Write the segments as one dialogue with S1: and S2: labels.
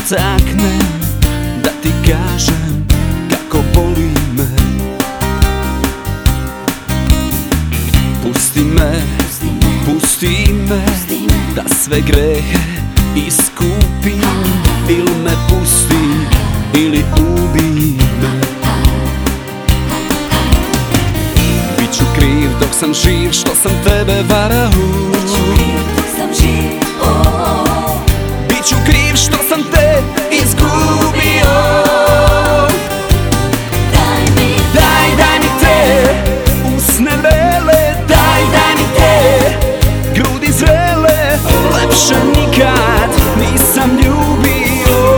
S1: dotaknem, da ti kažem kako boli me. Pusti me, da sve grehe iskupim. Ili me pusti, ili ubij me. Biću kriv dok sam živ što sam tebe varao. Biću kriv što sam te izgubio. Daj mi te usne bele, daj mi te grudi zrele, lepše nikad nisam ljubio.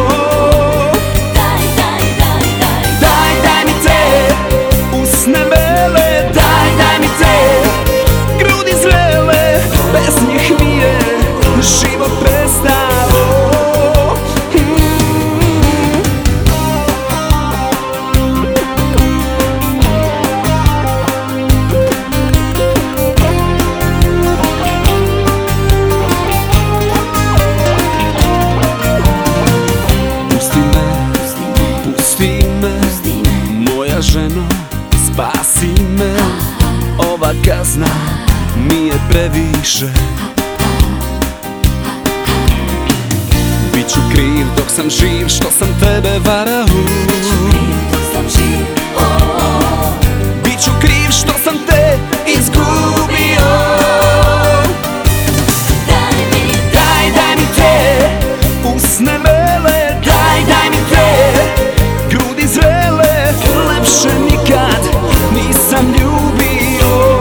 S1: Daj mi te usne bele, daj mi te grudi zrele, bez njih mi je život prestao. Moja ženo, spasi me, ova kazna mi je previše. Biću kriv dok sam živ što sam tebe varao. Biću kriv što sam te izgubio. Daj mi te usne bele, daj mi te grudi zrele, lepše nikad nisam ljubio.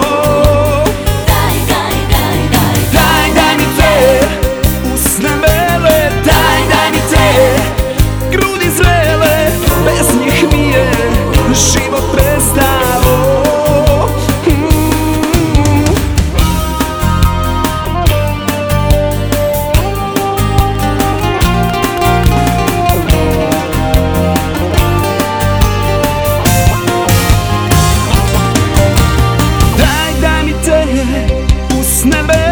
S1: Daj mi te usne bele, daj mi te grudi zrele, bez njih mi je život prestao. Usne bele,